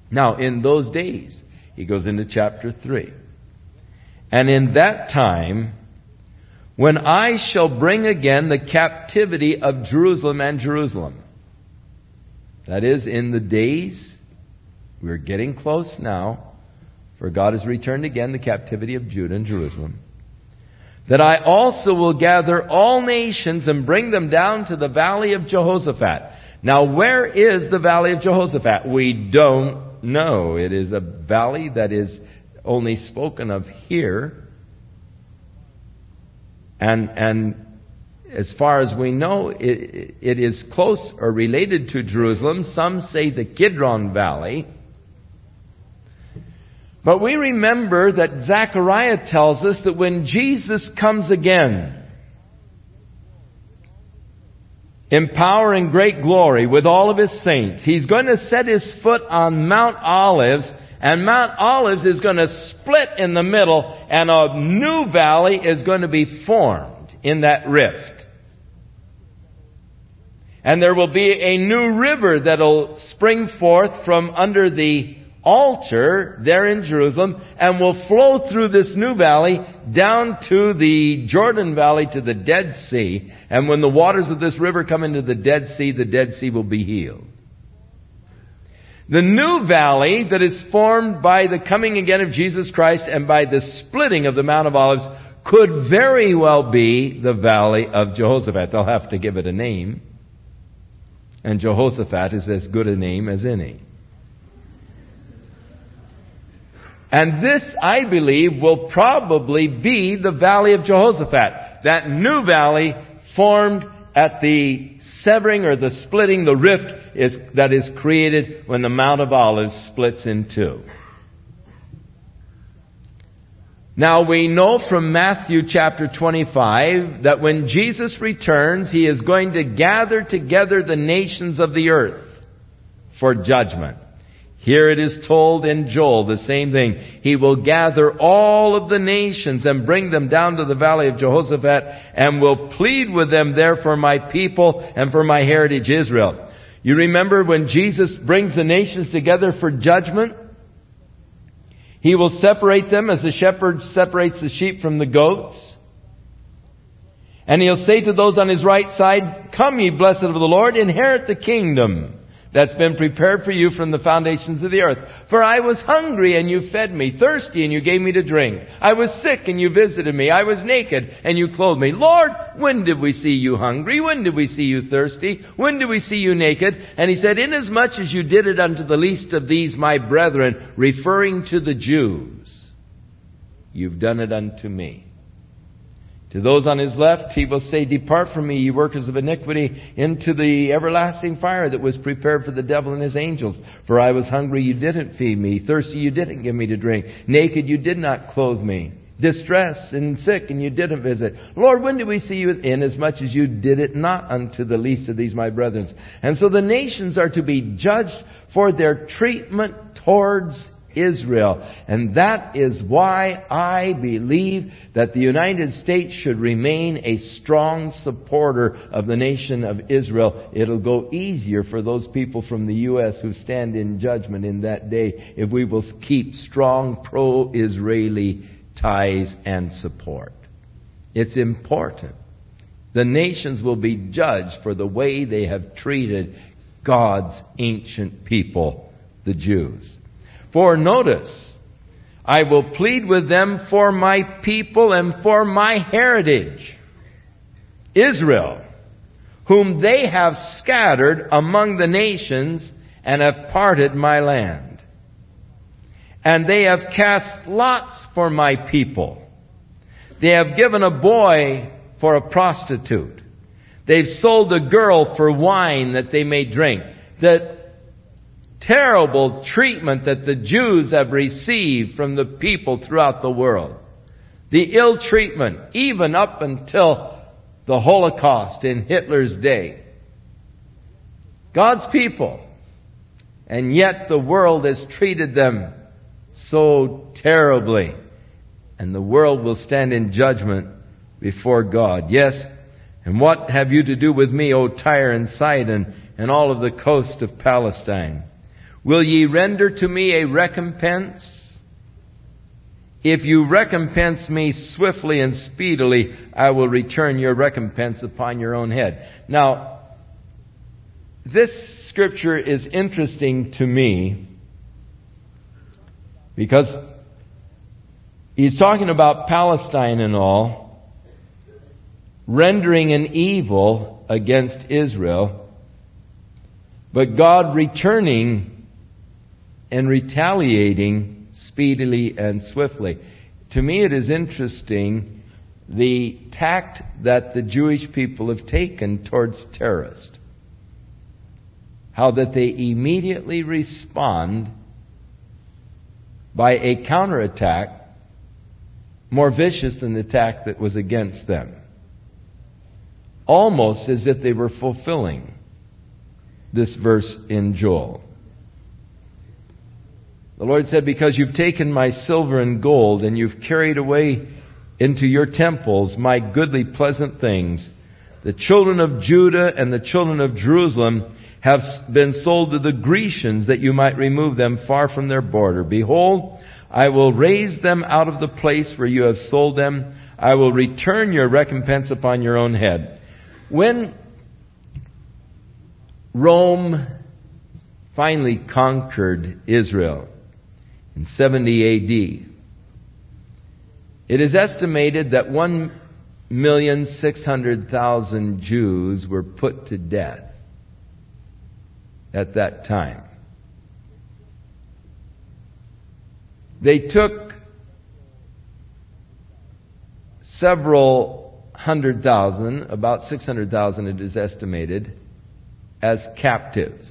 Now, in those days, he goes into chapter 3. And in that time, when I shall bring again the captivity of Jerusalem and Jerusalem. That is, in the days, we're getting close now, for God has returned again the captivity of Judah and Jerusalem. That I also will gather all nations and bring them down to the valley of Jehoshaphat. Now, where is the valley of Jehoshaphat? We don't know. It is a valley that is only spoken of here. And as far as we know, it is close or related to Jerusalem. Some say the Kidron Valley. But we remember that Zechariah tells us that when Jesus comes again, in power and great glory with all of His saints, He's going to set His foot on Mount Olives, and Mount Olives is going to split in the middle, and a new valley is going to be formed in that rift. And there will be a new river that will spring forth from under the altar there in Jerusalem and will flow through this new valley down to the Jordan Valley to the Dead Sea. And when the waters of this river come into the Dead Sea will be healed. The new valley that is formed by the coming again of Jesus Christ and by the splitting of the Mount of Olives could very well be the valley of Jehoshaphat. They'll have to give it a name. And Jehoshaphat is as good a name as any. And this, I believe, will probably be the valley of Jehoshaphat. That new valley formed at the severing or the splitting, the rift that is created when the Mount of Olives splits in two. Now we know from Matthew chapter 25 that when Jesus returns, He is going to gather together the nations of the earth for judgment. Here it is told in Joel the same thing. He will gather all of the nations and bring them down to the valley of Jehoshaphat and will plead with them there for my people and for my heritage Israel. You remember when Jesus brings the nations together for judgment? He will separate them as the shepherd separates the sheep from the goats. And He'll say to those on His right side, "Come, ye blessed of the Lord, inherit the kingdom that's been prepared for you from the foundations of the earth. For I was hungry, and you fed me, thirsty, and you gave me to drink. I was sick, and you visited me. I was naked, and you clothed me. Lord, when did we see you hungry? When did we see you thirsty? When did we see you naked?" And He said, "Inasmuch as you did it unto the least of these my brethren," referring to the Jews, "you've done it unto me." To those on His left, He will say, "Depart from me, ye workers of iniquity, into the everlasting fire that was prepared for the devil and his angels. For I was hungry, you didn't feed me. Thirsty, you didn't give me to drink. Naked, you did not clothe me. Distressed and sick, and you didn't visit. Lord, when did we see you? Inasmuch as you did it not unto the least of these my brethren." And so the nations are to be judged for their treatment towards Israel. And that is why I believe that the United States should remain a strong supporter of the nation of Israel. It'll go easier for those people from the U.S. who stand in judgment in that day if we will keep strong pro-Israeli ties and support. It's important. The nations will be judged for the way they have treated God's ancient people, the Jews. For notice, I will plead with them for my people and for my heritage, Israel, whom they have scattered among the nations and have parted my land. And they have cast lots for my people. They have given a boy for a prostitute. They've sold a girl for wine that they may drink. That terrible treatment that the Jews have received from the people throughout the world. The ill treatment, even up until the Holocaust in Hitler's day. God's people. And yet the world has treated them so terribly. And the world will stand in judgment before God. Yes, and what have you to do with me, O Tyre and Sidon, and all of the coast of Palestine? Will ye render to me a recompense? If you recompense me swiftly and speedily, I will return your recompense upon your own head. Now, this scripture is interesting to me because he's talking about Palestine and all, rendering an evil against Israel, but God returning and retaliating speedily and swiftly. To me, it is interesting the tact that the Jewish people have taken towards terrorists. How that they immediately respond by a counterattack more vicious than the attack that was against them. Almost as if they were fulfilling this verse in Joel. The Lord said, because you've taken my silver and gold, and you've carried away into your temples my goodly pleasant things, the children of Judah and the children of Jerusalem have been sold to the Grecians, that you might remove them far from their border. Behold, I will raise them out of the place where you have sold them. I will return your recompense upon your own head. When Rome finally conquered Israel in 70 A.D., it is estimated that 1,600,000 Jews were put to death at that time. They took several 100,000, about 600,000 it is estimated, as captives.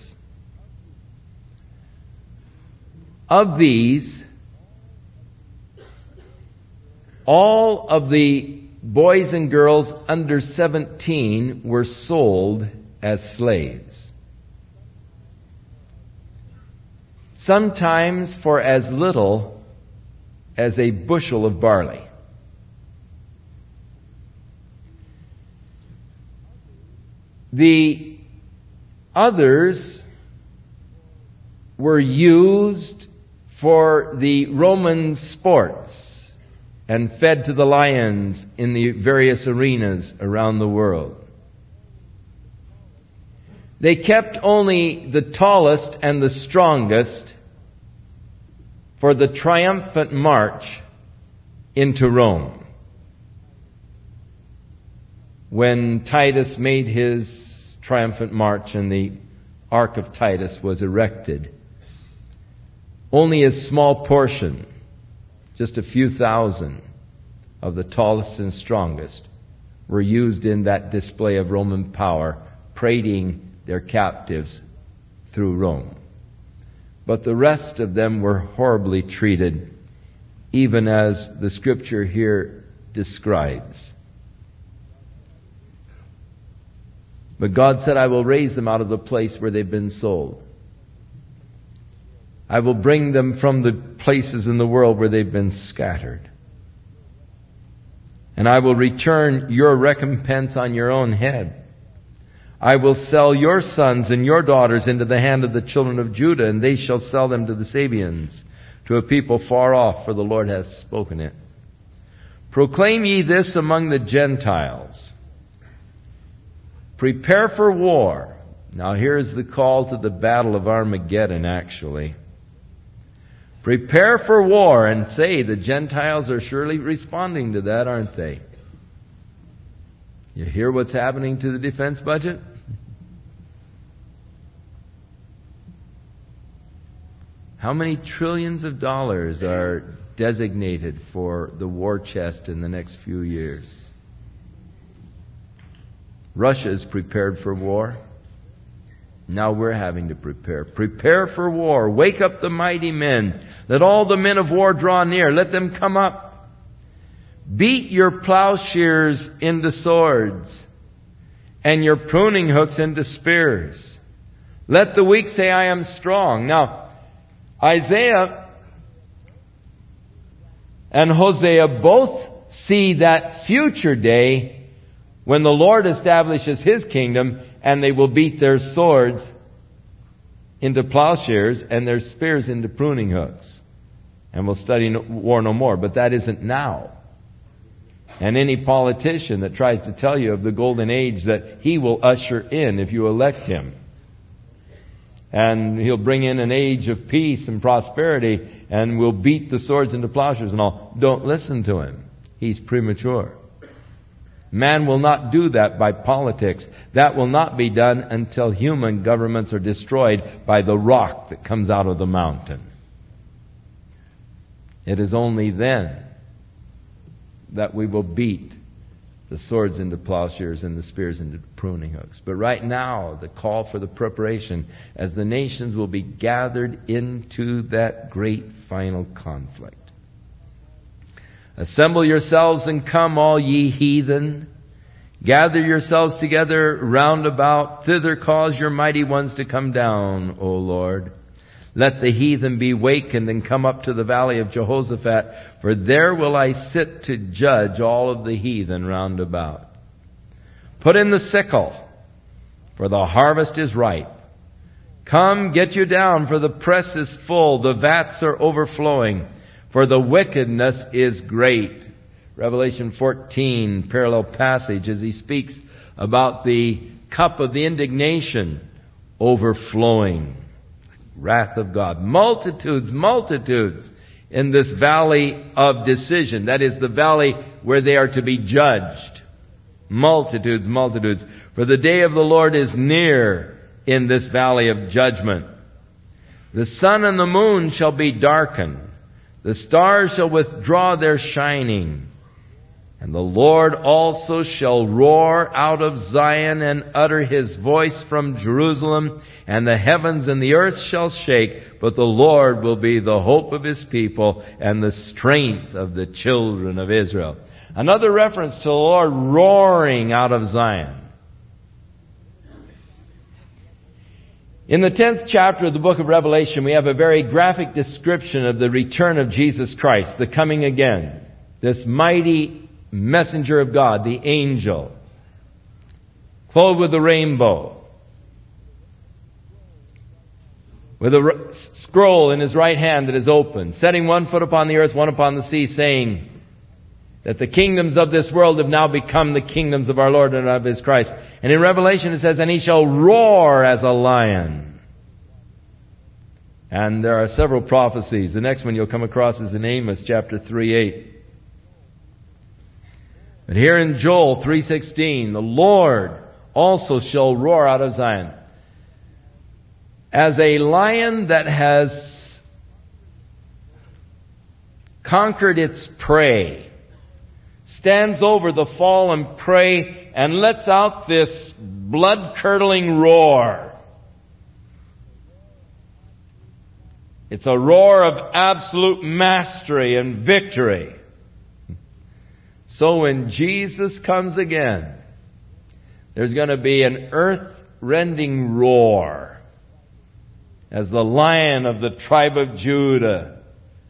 Of these, all of the boys and girls under 17 were sold as slaves. Sometimes for as little as a bushel of barley. The others were used for the Roman sports and fed to the lions in the various arenas around the world. They kept only the tallest and the strongest for the triumphant march into Rome. When Titus made his triumphant march and the Ark of Titus was erected, only a small portion, just a few thousand of the tallest and strongest, were used in that display of Roman power, parading their captives through Rome. But the rest of them were horribly treated, even as the scripture here describes. But God said, I will raise them out of the place where they've been sold. I will bring them from the places in the world where they've been scattered. And I will return your recompense on your own head. I will sell your sons and your daughters into the hand of the children of Judah, and they shall sell them to the Sabeans, to a people far off, for the Lord hath spoken it. Proclaim ye this among the Gentiles. Prepare for war. Now here's the call to the battle of Armageddon, actually. Prepare for war, and say, the Gentiles are surely responding to that, aren't they? You hear what's happening to the defense budget? How many trillions of dollars are designated for the war chest in the next few years? Russia is prepared for war. Now we're having to prepare. Prepare for war. Wake up the mighty men. Let all the men of war draw near. Let them come up. Beat your plowshares into swords, and your pruning hooks into spears. Let the weak say, I am strong. Now, Isaiah and Hosea both see that future day when the Lord establishes His kingdom and they will beat their swords into plowshares and their spears into pruning hooks. And we'll study war no more. But that isn't now. And any politician that tries to tell you of the golden age that he will usher in if you elect him, and he'll bring in an age of peace and prosperity, and will beat the swords into plowshares and all, don't listen to him. He's premature. Man will not do that by politics. That will not be done until human governments are destroyed by the rock that comes out of the mountain. It is only then that we will beat the swords into plowshares and the spears into pruning hooks. But right now, the call for the preparation as the nations will be gathered into that great final conflict. Assemble yourselves and come, all ye heathen. Gather yourselves together round about. Thither cause your mighty ones to come down, O Lord. Let the heathen be wakened and come up to the valley of Jehoshaphat, for there will I sit to judge all of the heathen round about. Put in the sickle, for the harvest is ripe. Come, get you down, for the press is full, the vats are overflowing, for the wickedness is great. Revelation 14, parallel passage, as he speaks about the cup of the indignation overflowing. Wrath of God. Multitudes, multitudes in this valley of decision. That is the valley where they are to be judged. Multitudes, multitudes. For the day of the Lord is near in this valley of judgment. The sun and the moon shall be darkened. The stars shall withdraw their shining. And the Lord also shall roar out of Zion and utter his voice from Jerusalem, and the heavens and the earth shall shake, but the Lord will be the hope of his people and the strength of the children of Israel. Another reference to the Lord roaring out of Zion. In the 10th chapter of the book of Revelation, we have a very graphic description of the return of Jesus Christ, the coming again. This mighty messenger of God, the angel, clothed with the rainbow, with a scroll in his right hand that is open, setting one foot upon the earth, one upon the sea, saying that the kingdoms of this world have now become the kingdoms of our Lord and of his Christ. And in Revelation it says, and he shall roar as a lion. And there are several prophecies. The next one you'll come across is in Amos chapter 3:8. But here in Joel 3:16, the Lord also shall roar out of Zion. As a lion that has conquered its prey, stands over the fallen prey and lets out this blood-curdling roar. It's a roar of absolute mastery and victory. So when Jesus comes again, there's going to be an earth-rending roar as the Lion of the tribe of Judah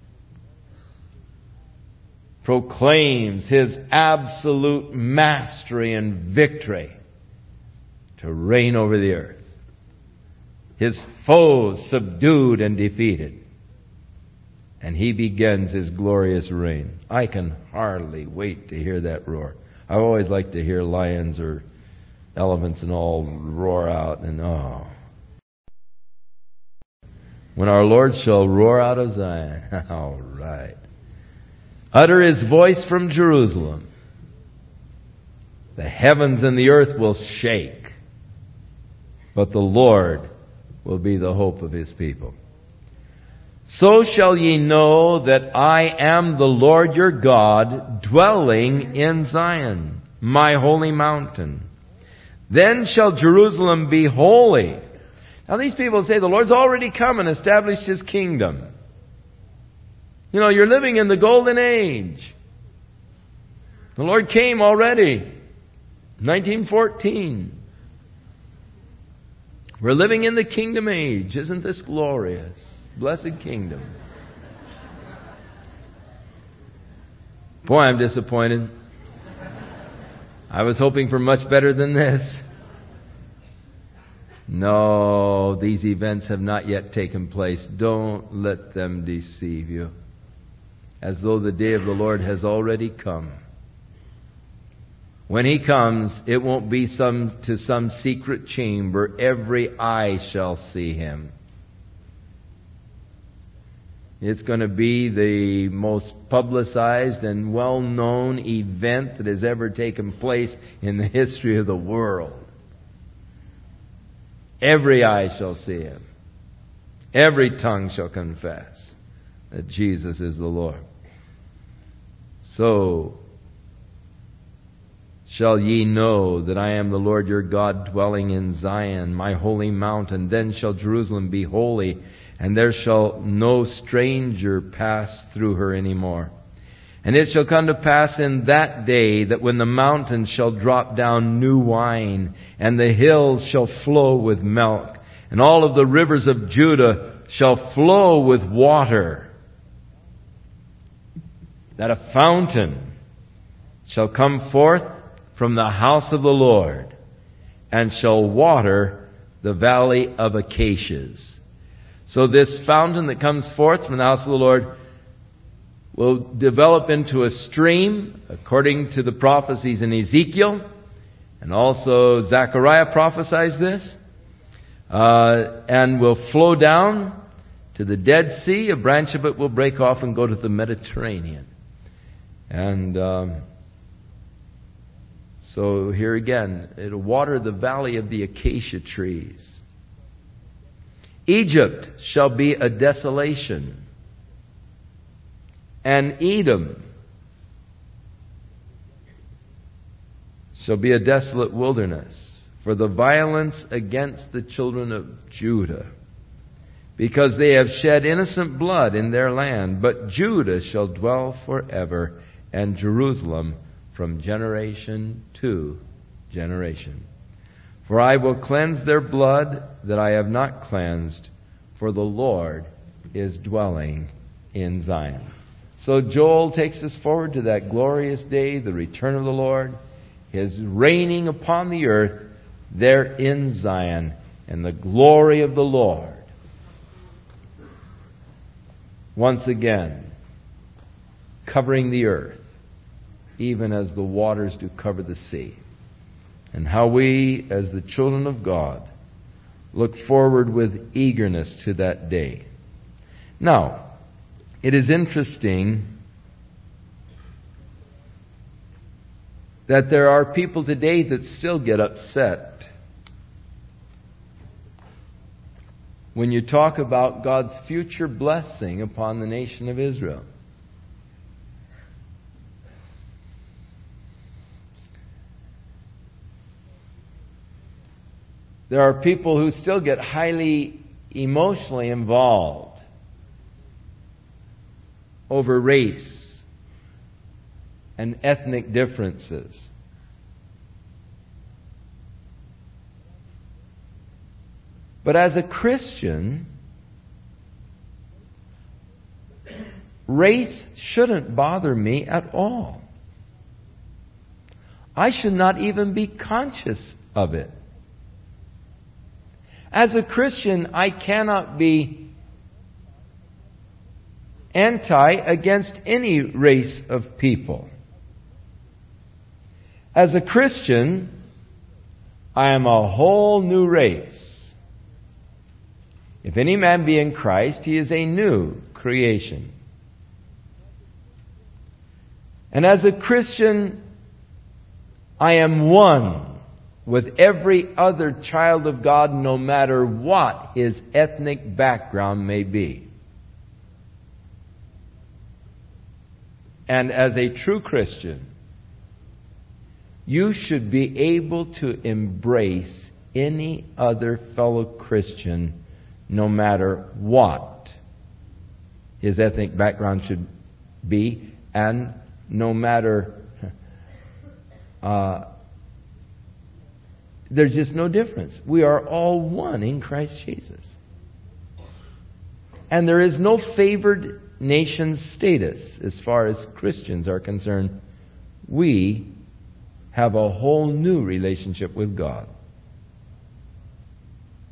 proclaims his absolute mastery and victory to reign over the earth. His foes subdued and defeated. And he begins his glorious reign. I can hardly wait to hear that roar. I always like to hear lions or elephants and all roar out. And when our Lord shall roar out of Zion. All right. Utter his voice from Jerusalem. The heavens and the earth will shake. But the Lord will be the hope of his people. So shall ye know that I am the Lord your God, dwelling in Zion, my holy mountain. Then shall Jerusalem be holy. Now these people say the Lord's already come and established his kingdom. You know, you're living in the golden age. The Lord came already. 1914. We're living in the kingdom age. Isn't this glorious? Blessed kingdom. Boy, I'm disappointed. I was hoping for much better than this. No, these events have not yet taken place. Don't let them deceive you. As though the day of the Lord has already come. When He comes, it won't be to some secret chamber. Every eye shall see Him. It's going to be the most publicized and well-known event that has ever taken place in the history of the world. Every eye shall see Him. Every tongue shall confess that Jesus is the Lord. So shall ye know that I am the Lord your God, dwelling in Zion, my holy mountain. Then shall Jerusalem be holy, and there shall no stranger pass through her any more. And it shall come to pass in that day that when the mountains shall drop down new wine, and the hills shall flow with milk, and all of the rivers of Judah shall flow with water, that a fountain shall come forth from the house of the Lord, and shall water the valley of Acacias. So this fountain that comes forth from the house of the Lord will develop into a stream, according to the prophecies in Ezekiel, and also Zechariah prophesies this, and will flow down to the Dead Sea. A branch of it will break off and go to the Mediterranean. And so here again, it'll water the valley of the acacia trees. Egypt shall be a desolation, and Edom shall be a desolate wilderness for the violence against the children of Judah, because they have shed innocent blood in their land. But Judah shall dwell forever, and Jerusalem from generation to generation. For I will cleanse their blood that I have not cleansed, for the Lord is dwelling in Zion. So Joel takes us forward to that glorious day, the return of the Lord, His reigning upon the earth there in Zion, and the glory of the Lord once again covering the earth, even as the waters do cover the sea. And how we, as the children of God, look forward with eagerness to that day. Now, it is interesting that there are people today that still get upset when you talk about God's future blessing upon the nation of Israel. There are people who still get highly emotionally involved over race and ethnic differences. But as a Christian, race shouldn't bother me at all. I should not even be conscious of it. As a Christian, I cannot be against any race of people. As a Christian, I am a whole new race. If any man be in Christ, he is a new creation. And as a Christian, I am one with every other child of God, no matter what his ethnic background may be. And as a true Christian, you should be able to embrace any other fellow Christian, no matter what his ethnic background should be, and no matter there's just no difference. We are all one in Christ Jesus. And there is no favored nation status as far as Christians are concerned. We have a whole new relationship with God.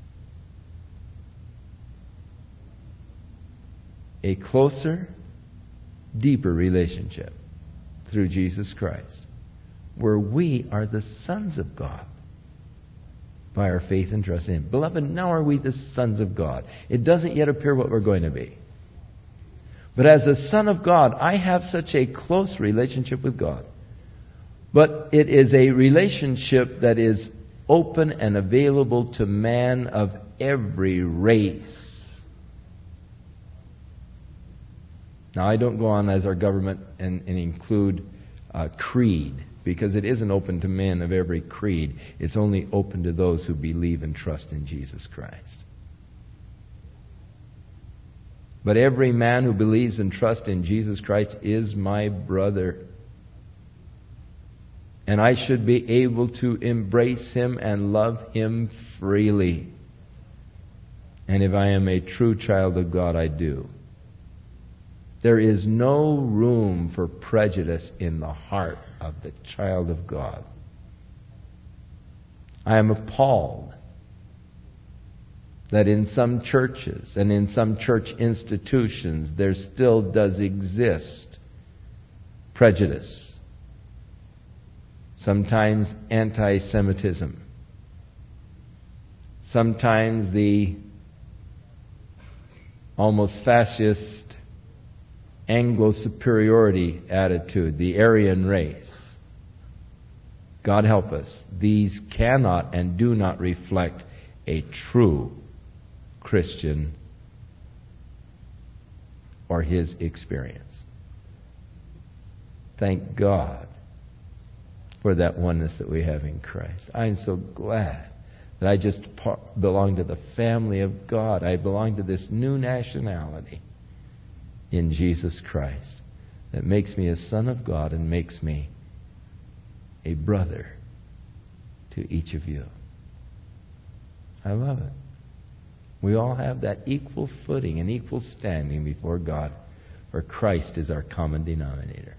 a closer, deeper relationship through Jesus Christ, where we are the sons of God by our faith and trust in Him. Beloved, now are we the sons of God. It doesn't yet appear what we're going to be. But as a son of God, I have such a close relationship with God. But it is a relationship that is open and available to man of every race. Now, I don't go on as our government and include creed, because it isn't open to men of every creed. It's only open to those who believe and trust in Jesus Christ. But every man who believes and trusts in Jesus Christ is my brother. And I should be able to embrace him and love him freely. And if I am a true child of God, I do. There is no room for prejudice in the heart of the child of God. I am appalled that in some churches and in some church institutions there still does exist prejudice, sometimes anti-Semitism, sometimes the almost fascist Anglo-superiority attitude, the Aryan race. God help us. These cannot and do not reflect a true Christian or his experience. Thank God for that oneness that we have in Christ. I'm so glad that I just belong to the family of God. I belong to this new nationality in Jesus Christ that makes me a son of God and makes me a brother to each of you. I love it. We all have that equal footing and equal standing before God, for Christ is our common denominator.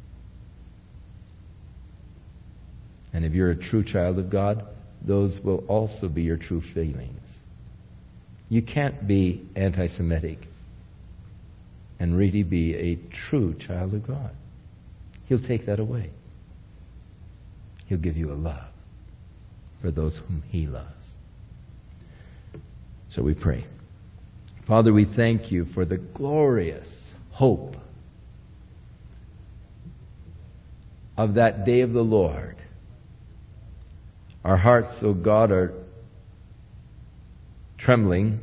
And if you're a true child of God, those will also be your true feelings. You can't be anti-Semitic and really be a true child of God. He'll take that away. He'll give you a love for those whom He loves. So we pray. Father, we thank You for the glorious hope of that day of the Lord. Our hearts, O God, are trembling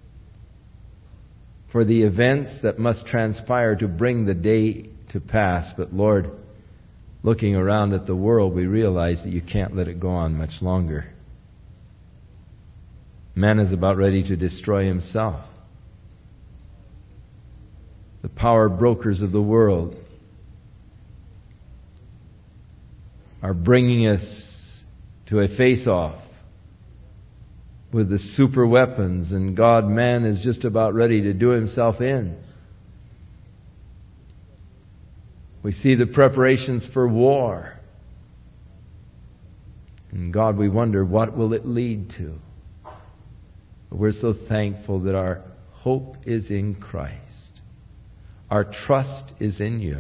for the events that must transpire to bring the day to pass. But Lord, looking around at the world, we realize that You can't let it go on much longer. Man is about ready to destroy himself. The power brokers of the world are bringing us to a face-off with the super weapons, and God, man is just about ready to do himself in. We see the preparations for war. And God, we wonder, what will it lead to? But we're so thankful that our hope is in Christ. Our trust is in You.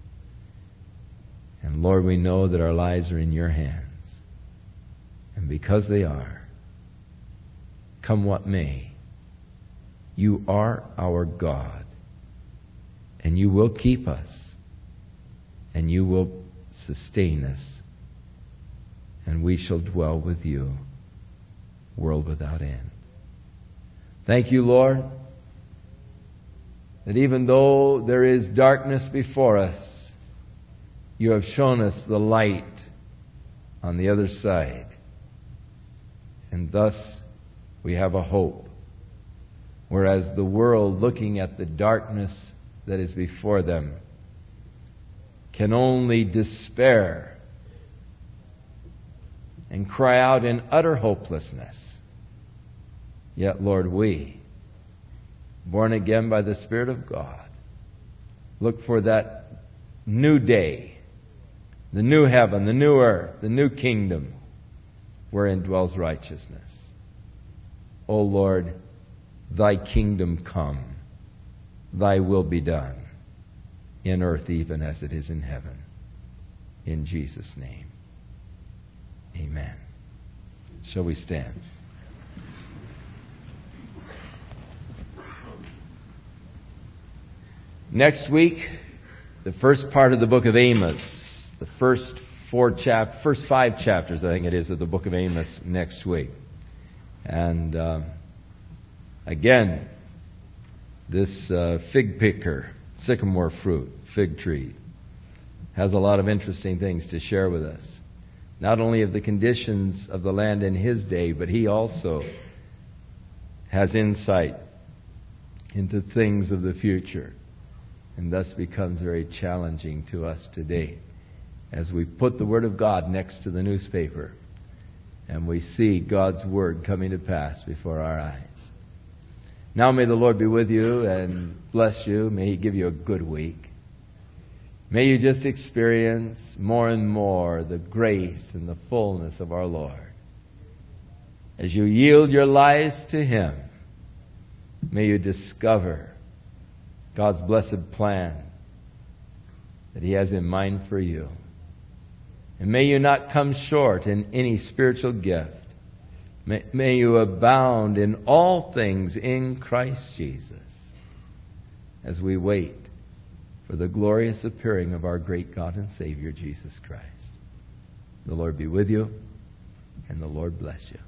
And Lord, we know that our lives are in Your hands. And because they are, come what may, You are our God. And You will keep us. And You will sustain us. And we shall dwell with You, world without end. Thank You, Lord, that even though there is darkness before us, You have shown us the light on the other side. And thus we have a hope. Whereas the world, looking at the darkness that is before them, can only despair and cry out in utter hopelessness. Yet, Lord, we, born again by the Spirit of God, look for that new day, the new heaven, the new earth, the new kingdom, wherein dwells righteousness. O Lord, Thy kingdom come. Thy will be done, in earth even as it is in heaven. In Jesus' name. Amen. Shall we stand? Next week, the first part of the book of Amos, the first 5 chapters, I think it is, of the book of Amos next week. And again, this fig picker, sycamore fruit, fig tree, has a lot of interesting things to share with us. Not only of the conditions of the land in his day, but he also has insight into things of the future, and thus becomes very challenging to us today as we put the Word of God next to the newspaper and we see God's Word coming to pass before our eyes. Now may the Lord be with you and bless you. May He give you a good week. May you just experience more and more the grace and the fullness of our Lord. As you yield your lives to Him, may you discover God's blessed plan that He has in mind for you. And may you not come short in any spiritual gift. May you abound in all things in Christ Jesus as we wait for the glorious appearing of our great God and Savior, Jesus Christ. The Lord be with you, and the Lord bless you.